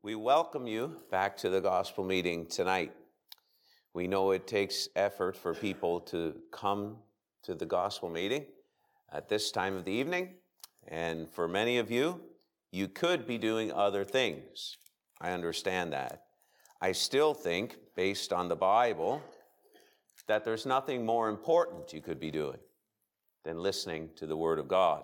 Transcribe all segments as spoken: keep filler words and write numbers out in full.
We welcome you back to the gospel meeting tonight. We know it takes effort for people to come to the gospel meeting at this time of the evening, and for many of you, you could be doing other things. I understand that. I still think, based on the Bible, that there's nothing more important you could be doing than listening to the Word of God.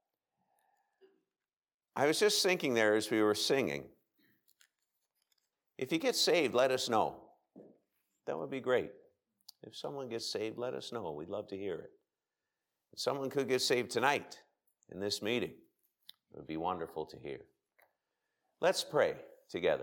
I was just thinking there as we were singing, if you get saved, let us know. That would be great. If someone gets saved, let us know. We'd love to hear it. If someone could get saved tonight in this meeting, it would be wonderful to hear. Let's pray together.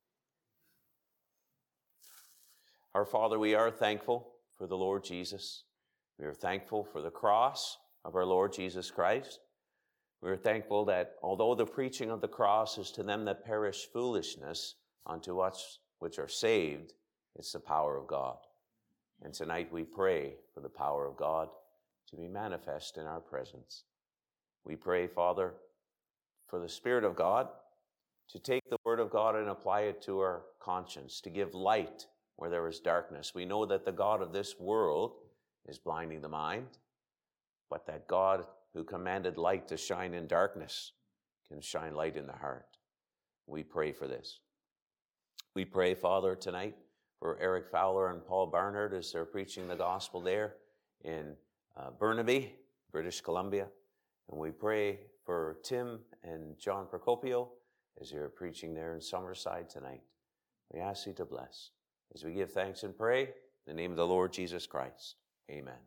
Our Father, we are thankful for the Lord Jesus. We are thankful for the cross of our Lord Jesus Christ. We are thankful that although the preaching of the cross is to them that perish foolishness, unto us which are saved, it's the power of God. And tonight we pray for the power of God to be manifest in our presence. We pray, Father, for the Spirit of God to take the Word of God and apply it to our conscience, to give light where there is darkness. We know that the God of this world is blinding the mind, but that God who commanded light to shine in darkness can shine light in the heart. We pray for this. We pray, Father, tonight for Eric Fowler and Paul Barnard as they're preaching the gospel there in uh, Burnaby, British Columbia. And we pray for Tim and John Procopio as they're preaching there in Summerside tonight. We ask you to bless as we give thanks and pray in the name of the Lord Jesus Christ. Amen. Amen.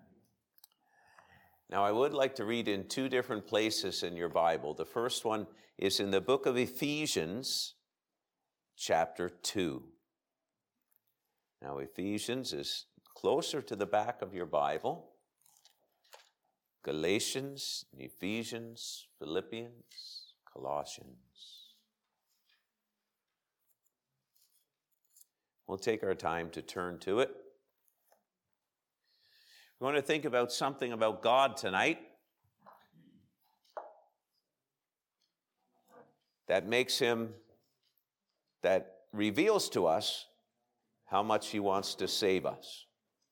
Now, I would like to read in two different places in your Bible. The first one is in the book of Ephesians, chapter two. Now, Ephesians is closer to the back of your Bible. Galatians, Ephesians, Philippians, Colossians. We'll take our time to turn to it. We want to think about something about God tonight that makes him that reveals to us how much he wants to save us.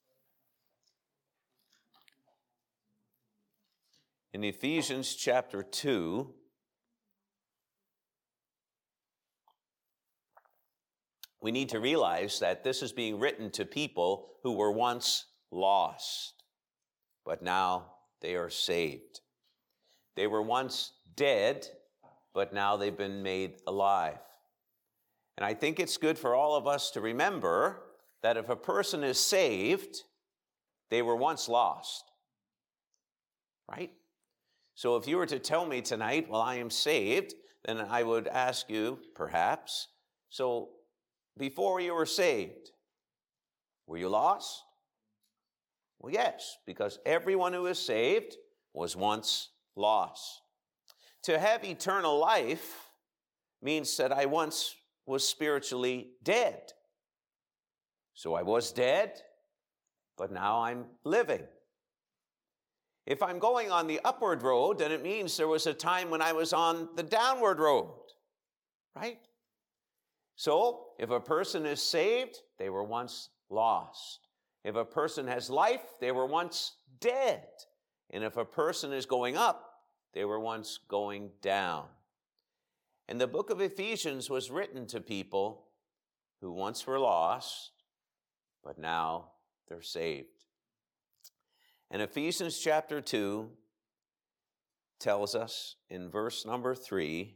In Ephesians chapter two, we need to realize that this is being written to people who were once lost, but now they are saved. They were once dead, but now they've been made alive. And I think it's good for all of us to remember that if a person is saved, they were once lost, right? So if you were to tell me tonight, well, I am saved, then I would ask you, perhaps, so before you were saved, were you lost? Well, yes, because everyone who is saved was once lost. To have eternal life means that I once was spiritually dead. So I was dead, but now I'm living. If I'm going on the upward road, then it means there was a time when I was on the downward road, right? So if a person is saved, they were once lost. If a person has life, they were once dead. And if a person is going up, they were once going down. And the book of Ephesians was written to people who once were lost, but now they're saved. And Ephesians chapter two tells us in verse number three,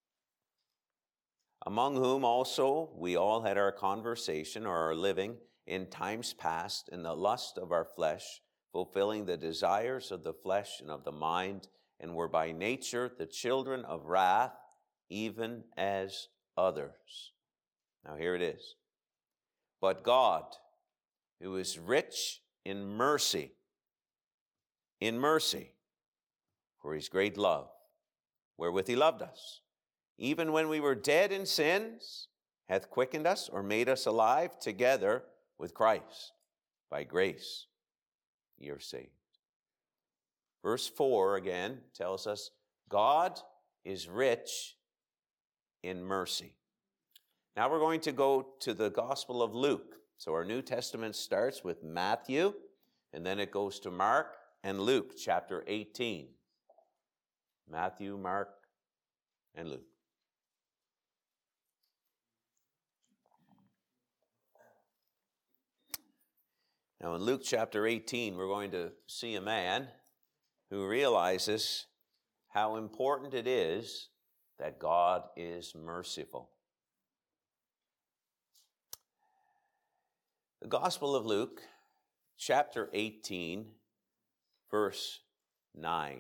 among whom also we all had our conversation or our living in times past in the lust of our flesh, fulfilling the desires of the flesh and of the mind, and were by nature the children of wrath, even as others. Now here it is. But God, who is rich in mercy, in mercy, for his great love, wherewith he loved us, even when we were dead in sins, hath quickened us or made us alive together with Christ. By grace ye are saved. Verse four again tells us, God is rich in mercy. Now we're going to go to the Gospel of Luke. So our New Testament starts with Matthew, and then it goes to Mark and Luke, chapter eighteen. Matthew, Mark, and Luke. Now in Luke chapter eighteen, we're going to see a man who realizes how important it is that God is merciful. The Gospel of Luke, chapter eighteen, verse nine.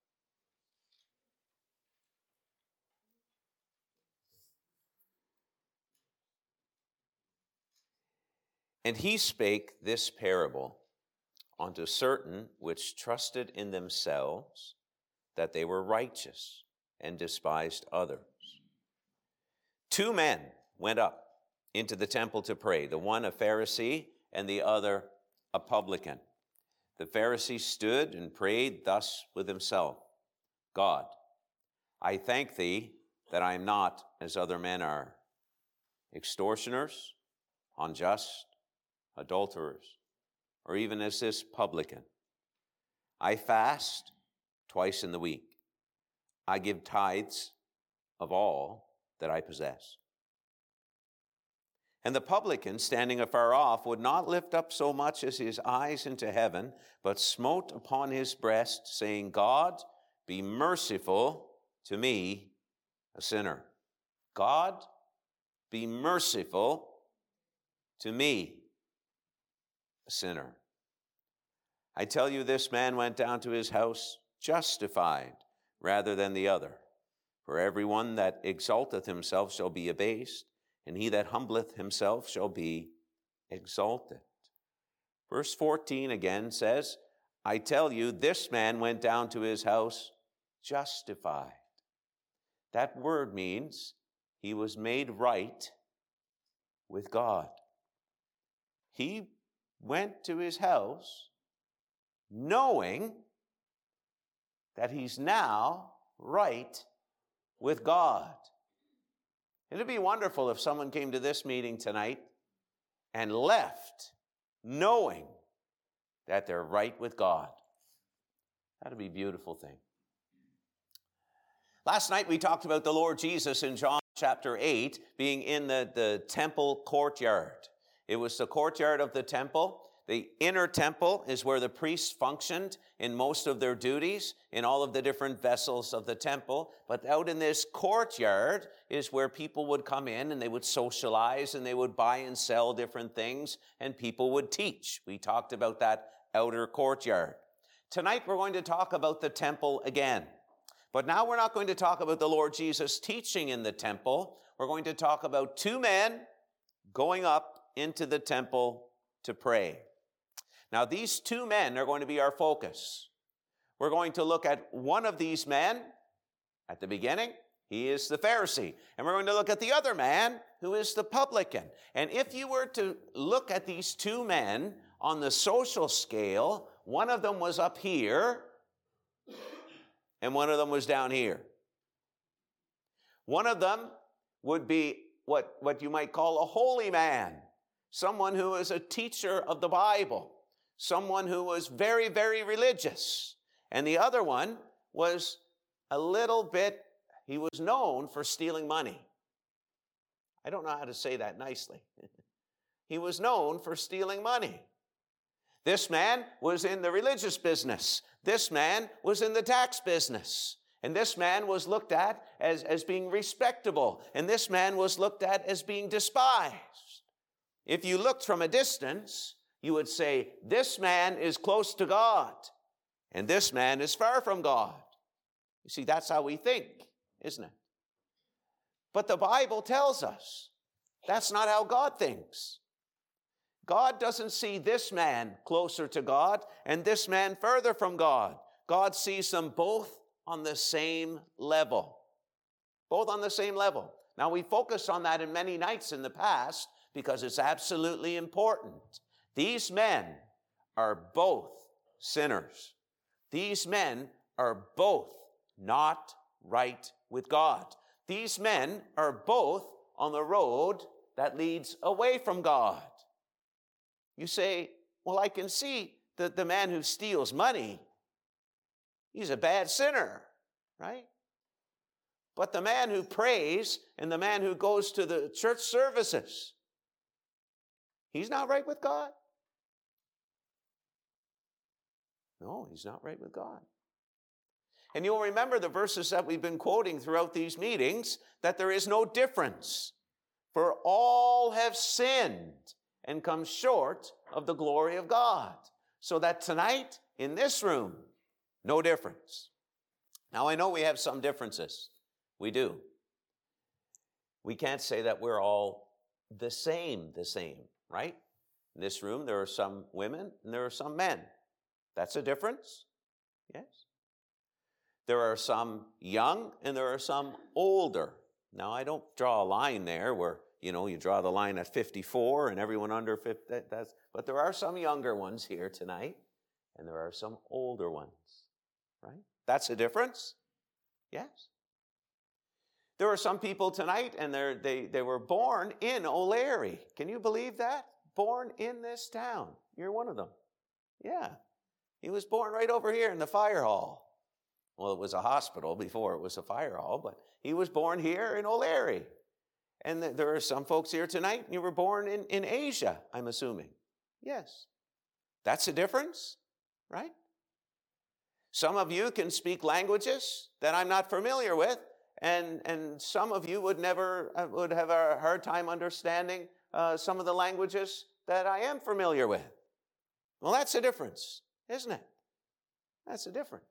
And he spake this parable unto certain which trusted in themselves that they were righteous and despised others. Two men went up into the temple to pray, the one a Pharisee and the other a publican. The Pharisee stood and prayed thus with himself, God, I thank thee that I am not as other men are, extortioners, unjust, adulterers, or even as this publican. I fast twice in the week. I give tithes of all that I possess. And the publican, standing afar off, would not lift up so much as his eyes into heaven, but smote upon his breast, saying, God, be merciful to me, a sinner. God, be merciful to me, a sinner. I tell you, this man went down to his house justified rather than the other. For everyone that exalteth himself shall be abased, and he that humbleth himself shall be exalted. Verse fourteen again says, I tell you, this man went down to his house justified. That word means he was made right with God. He went to his house knowing that he's now right with God. It'd be wonderful if someone came to this meeting tonight and left knowing that they're right with God. That'd be a beautiful thing. Last night we talked about the Lord Jesus in John chapter eight being in the, the temple courtyard. It was the courtyard of the temple. The inner temple is where the priests functioned in most of their duties, in all of the different vessels of the temple. But out in this courtyard is where people would come in and they would socialize and they would buy and sell different things and people would teach. We talked about that outer courtyard. Tonight we're going to talk about the temple again. But now we're not going to talk about the Lord Jesus teaching in the temple. We're going to talk about two men going up into the temple to pray. Now, these two men are going to be our focus. We're going to look at one of these men at the beginning. He is the Pharisee. And we're going to look at the other man who is the publican. And if you were to look at these two men on the social scale, one of them was up here and one of them was down here. One of them would be what, what you might call a holy man, someone who is a teacher of the Bible, someone who was very, very religious. And the other one was a little bit, he was known for stealing money. I don't know how to say that nicely. He was known for stealing money. This man was in the religious business. This man was in the tax business. And this man was looked at as, as being respectable. And this man was looked at as being despised. If you looked from a distance, you would say, this man is close to God, and this man is far from God. You see, that's how we think, isn't it? But the Bible tells us that's not how God thinks. God doesn't see this man closer to God and this man further from God. God sees them both on the same level. Both on the same level. Now, we focused on that in many nights in the past because it's absolutely important. These men are both sinners. These men are both not right with God. These men are both on the road that leads away from God. You say, well, I can see that the man who steals money, he's a bad sinner, right? But the man who prays and the man who goes to the church services, he's not right with God. No, he's not right with God. And you'll remember the verses that we've been quoting throughout these meetings, that there is no difference. For all have sinned and come short of the glory of God. So that tonight, in this room, no difference. Now, I know we have some differences. We do. We can't say that we're all the same, the same, right? In this room, there are some women and there are some men. That's a difference, yes. There are some young and there are some older. Now, I don't draw a line there where, you know, you draw the line at fifty-four and everyone under fifty, that, that's, but there are some younger ones here tonight and there are some older ones, right? That's a difference, yes. There are some people tonight and they're, they, they were born in O'Leary. Can you believe that? Born in this town. You're one of them. Yeah. He was born right over here in the fire hall. Well, it was a hospital before it was a fire hall, but he was born here in O'Leary. And th- there are some folks here tonight, and you were born in, in Asia, I'm assuming. Yes. That's a difference, right? Some of you can speak languages that I'm not familiar with, and, and some of you would never, uh, would have a hard time understanding uh, some of the languages that I am familiar with. Well, that's a difference, isn't it? That's a difference.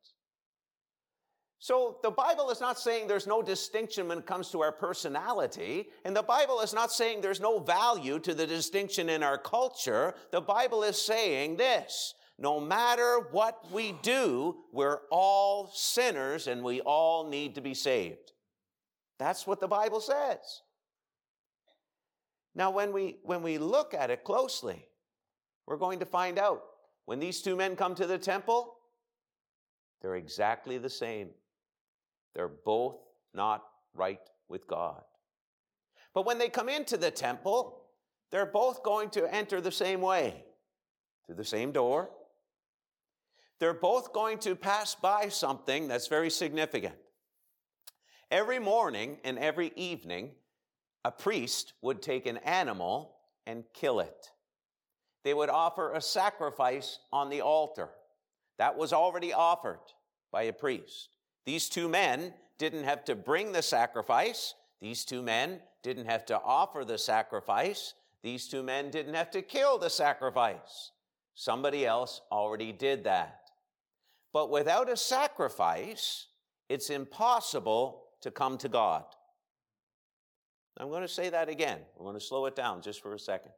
So the Bible is not saying there's no distinction when it comes to our personality, and the Bible is not saying there's no value to the distinction in our culture. The Bible is saying this: no matter what we do, we're all sinners and we all need to be saved. That's what the Bible says. Now, when we, when we look at it closely, we're going to find out when these two men come to the temple, they're exactly the same. They're both not right with God. But when they come into the temple, they're both going to enter the same way, through the same door. They're both going to pass by something that's very significant. Every morning and every evening, a priest would take an animal and kill it. They would offer a sacrifice on the altar. That was already offered by a priest. These two men didn't have to bring the sacrifice. These two men didn't have to offer the sacrifice. These two men didn't have to kill the sacrifice. Somebody else already did that. But without a sacrifice, it's impossible to come to God. I'm going to say that again. We're going to slow it down just for a second.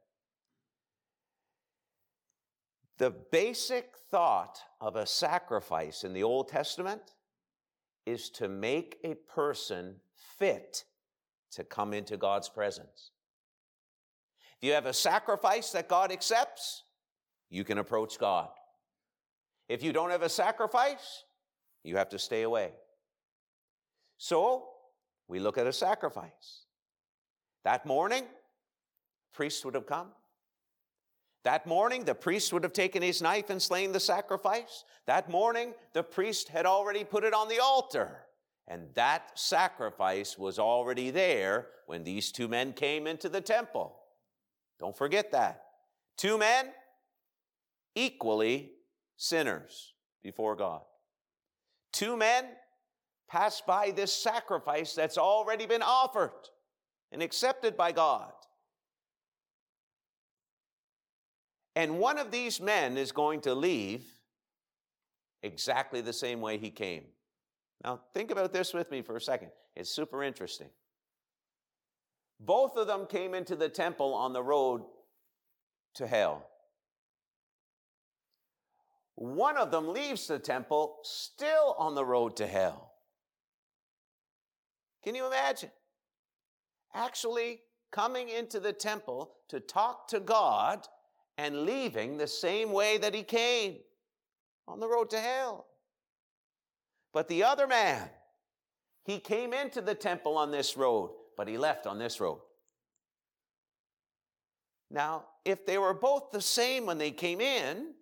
The basic thought of a sacrifice in the Old Testament is to make a person fit to come into God's presence. If you have a sacrifice that God accepts, you can approach God. If you don't have a sacrifice, you have to stay away. So, we look at a sacrifice. That morning, the priest would have come. That morning, the priest would have taken his knife and slain the sacrifice. That morning, the priest had already put it on the altar. And that sacrifice was already there when these two men came into the temple. Don't forget that. Two men, equally sinners before God. Two men pass by this sacrifice that's already been offered and accepted by God. And one of these men is going to leave exactly the same way he came. Now, think about this with me for a second. It's super interesting. Both of them came into the temple on the road to hell. One of them leaves the temple still on the road to hell. Can you imagine? Actually coming into the temple to talk to God and leaving the same way that he came, on the road to hell. But the other man, he came into the temple on this road, but he left on this road. Now, if they were both the same when they came in,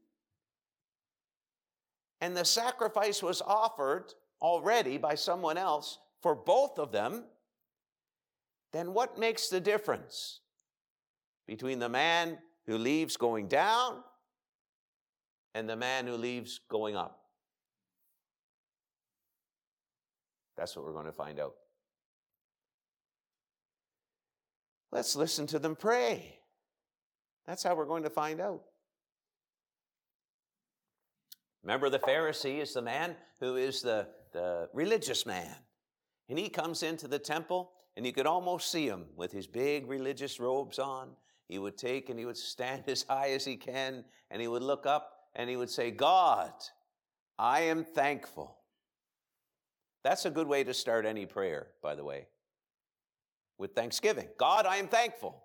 and the sacrifice was offered already by someone else for both of them, then what makes the difference between the man who leaves going down and the man who leaves going up? That's what we're going to find out. Let's listen to them pray. That's how we're going to find out. Remember, the Pharisee is the man who is the, the religious man. And he comes into the temple, and you could almost see him with his big religious robes on. He would take and he would stand as high as he can, and he would look up and he would say, God, I am thankful. That's a good way to start any prayer, by the way, with thanksgiving. God, I am thankful.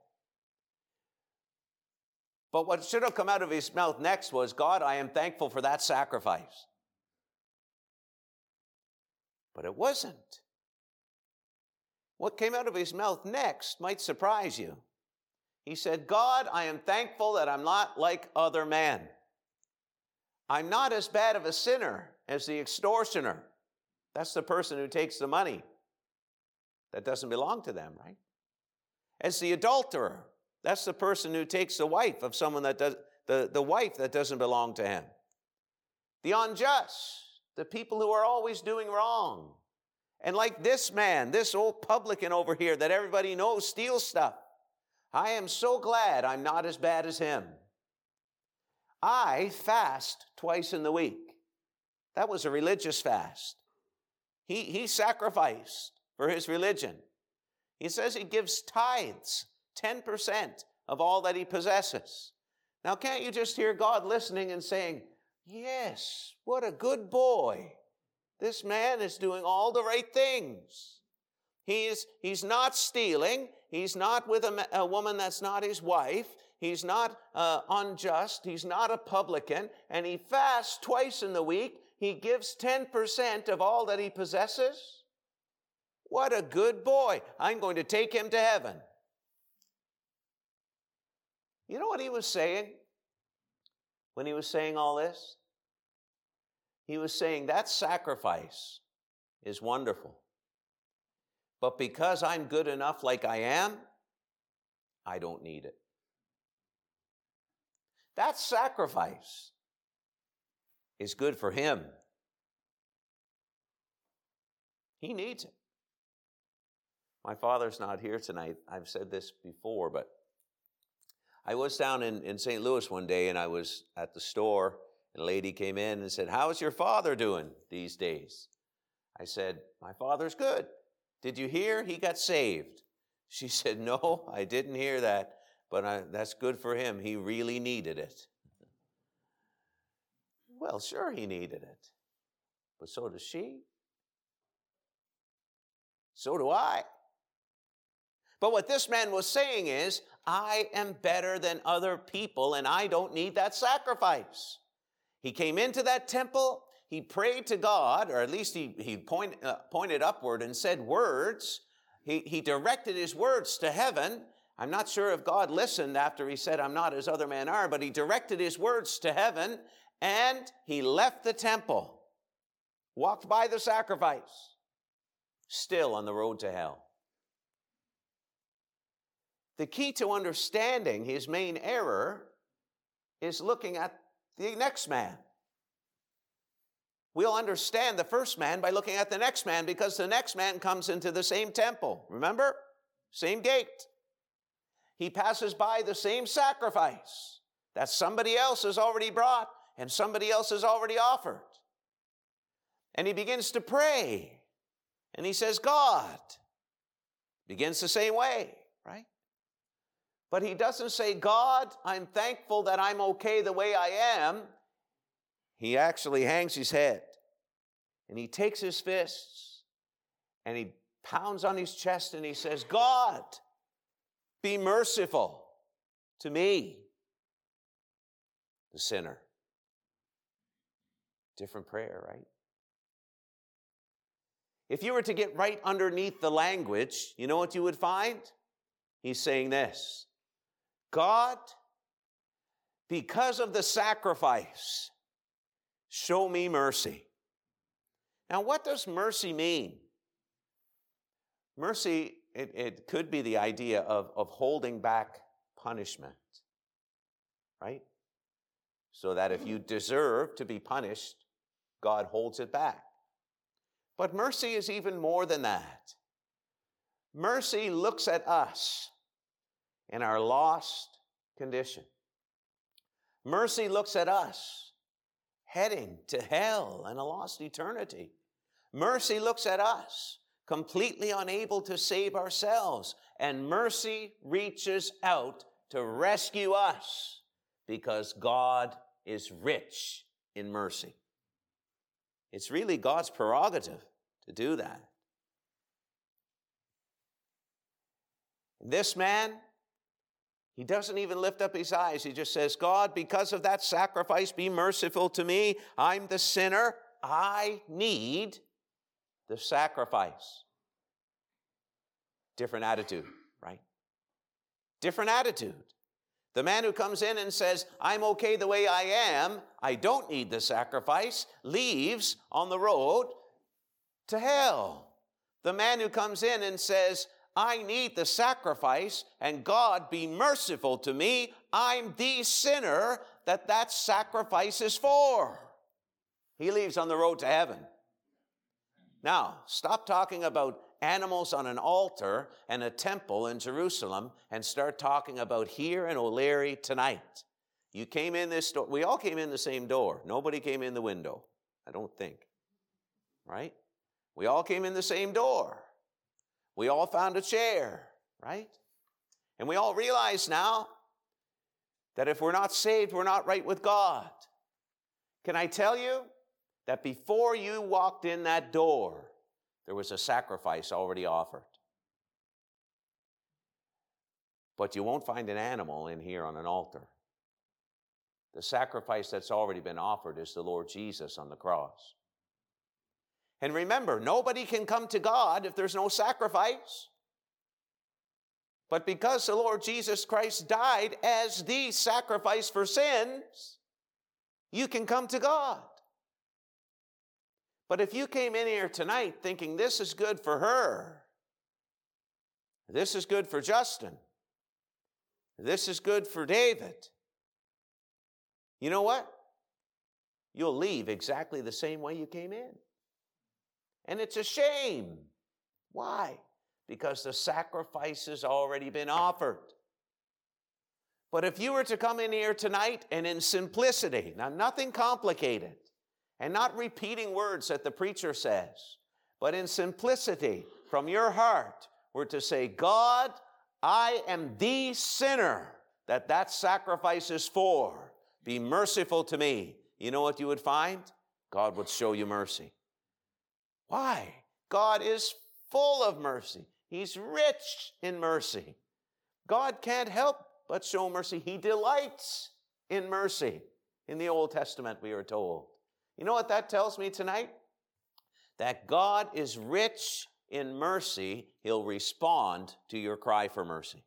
But what should have come out of his mouth next was, God, I am thankful for that sacrifice. But it wasn't. What came out of his mouth next might surprise you. He said, God, I am thankful that I'm not like other men. I'm not as bad of a sinner as the extortioner. That's the person who takes the money that doesn't belong to them, right? As the adulterer. That's the person who takes the wife of someone that does, the, the wife that doesn't belong to him. The unjust, the people who are always doing wrong. And like this man, this old publican over here that everybody knows steals stuff. I am so glad I'm not as bad as him. I fast twice in the week. That was a religious fast. He, he sacrificed for his religion. He says he gives tithes. ten percent of all that he possesses. Now, can't you just hear God listening and saying, yes, what a good boy. This man is doing all the right things. He's, he's not stealing. He's not with a, a woman that's not his wife. He's not uh, unjust. He's not a publican. And he fasts twice in the week. He gives ten percent of all that he possesses. What a good boy. I'm going to take him to heaven. You know what he was saying when he was saying all this? He was saying that sacrifice is wonderful. But because I'm good enough like I am, I don't need it. That sacrifice is good for him. He needs it. My father's not here tonight. I've said this before, but I was down in, in Saint Louis one day, and I was at the store, and a lady came in and said, how's your father doing these days? I said, my father's good. Did you hear he got saved? She said, no, I didn't hear that, but I, that's good for him. He really needed it. Well, sure he needed it, but so does she. So do I. But what this man was saying is, I am better than other people, and I don't need that sacrifice. He came into that temple, he prayed to God, or at least he, he point, uh, pointed upward and said words. He, he directed his words to heaven. I'm not sure if God listened after he said, I'm not as other men are, but he directed his words to heaven, and he left the temple, walked by the sacrifice, still on the road to hell. The key to understanding his main error is looking at the next man. We'll understand the first man by looking at the next man, because the next man comes into the same temple. Remember? Same gate. He passes by the same sacrifice that somebody else has already brought and somebody else has already offered. And he begins to pray. And he says, God. Begins the same way, right? But he doesn't say, God, I'm thankful that I'm okay the way I am. He actually hangs his head. And he takes his fists and he pounds on his chest and he says, God, be merciful to me, the sinner. Different prayer, right? If you were to get right underneath the language, you know what you would find? He's saying this: God, because of the sacrifice, show me mercy. Now, what does mercy mean? Mercy, it, it could be the idea of, of holding back punishment, right? So that if you deserve to be punished, God holds it back. But mercy is even more than that. Mercy looks at us in our lost condition. Mercy looks at us heading to hell and a lost eternity. Mercy looks at us completely unable to save ourselves. And mercy reaches out to rescue us because God is rich in mercy. It's really God's prerogative to do that. This man, he doesn't even lift up his eyes. He just says, God, because of that sacrifice, be merciful to me. I'm the sinner. I need the sacrifice. Different attitude, right? Different attitude. The man who comes in and says, I'm okay the way I am, I don't need the sacrifice, leaves on the road to hell. The man who comes in and says, I need the sacrifice, and God be merciful to me, I'm the sinner that that sacrifice is for. He leaves on the road to heaven. Now, stop talking about animals on an altar and a temple in Jerusalem and start talking about here in O'Leary tonight. You came in this door. We all came in the same door. Nobody came in the window, I don't think. Right? We all came in the same door. We all found a chair, right? And we all realize now that if we're not saved, we're not right with God. Can I tell you that before you walked in that door, there was a sacrifice already offered? But you won't find an animal in here on an altar. The sacrifice that's already been offered is the Lord Jesus on the cross. And remember, nobody can come to God if there's no sacrifice. But because the Lord Jesus Christ died as the sacrifice for sins, you can come to God. But if you came in here tonight thinking this is good for her, this is good for Justin, this is good for David, you know what? You'll leave exactly the same way you came in. And it's a shame. Why? Because the sacrifice has already been offered. But if you were to come in here tonight and in simplicity, now nothing complicated, and not repeating words that the preacher says, but in simplicity from your heart, were to say, God, I am the sinner that that sacrifice is for. Be merciful to me. You know what you would find? God would show you mercy. Why? God is full of mercy. He's rich in mercy. God can't help but show mercy. He delights in mercy. In the Old Testament, we are told. You know what that tells me tonight? That God is rich in mercy. He'll respond to your cry for mercy.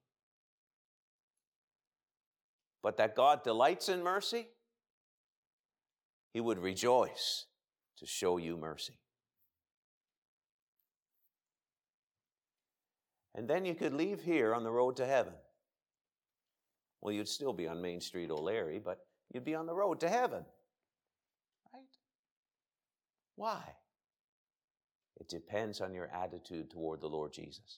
But that God delights in mercy, He would rejoice to show you mercy. And then you could leave here on the road to heaven. Well, you'd still be on Main Street, O'Leary, but you'd be on the road to heaven. Right? Why? It depends on your attitude toward the Lord Jesus.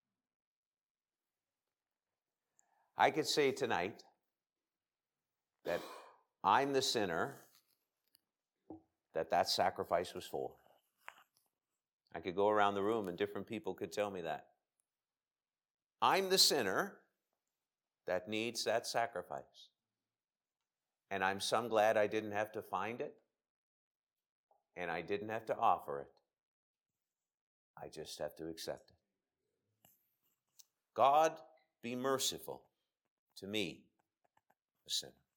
I could say tonight that I'm the sinner that that sacrifice was for. I could go around the room and different people could tell me that. I'm the sinner that needs that sacrifice. And I'm some glad I didn't have to find it, and I didn't have to offer it. I just have to accept it. God, be merciful to me, a sinner.